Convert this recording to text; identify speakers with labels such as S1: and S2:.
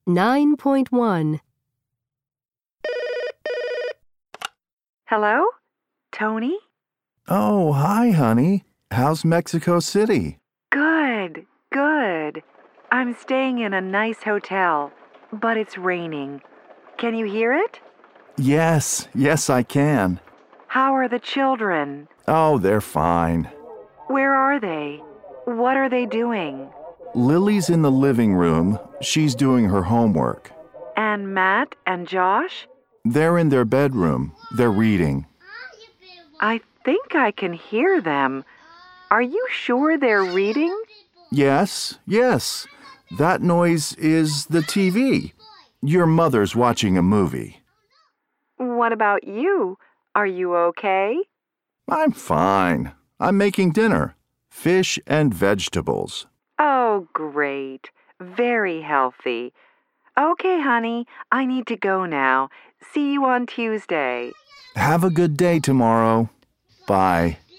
S1: 9.1.
S2: Hello? Tony?
S3: Oh, hi, honey. How's Mexico City?
S2: Good, good. I'm staying in a nice hotel, but it's raining. Can you hear it?
S3: Yes, I can.
S2: How are the children?
S3: Oh, they're fine.
S2: Where are they? What are they doing?
S3: Lily's in the living room. She's doing her homework.
S2: And Matt and Josh?
S3: They're in their bedroom. They're reading.
S2: I think I can hear them. Are you sure they're reading?
S3: Yes. That noise is the TV. Your mother's watching a movie.
S2: What about you? Are you okay?
S3: I'm fine. I'm making dinner. Fish and vegetables.
S2: Oh, great. Very healthy. Okay, honey, I need to go now. See you on Tuesday.
S3: Have a good day tomorrow. Bye.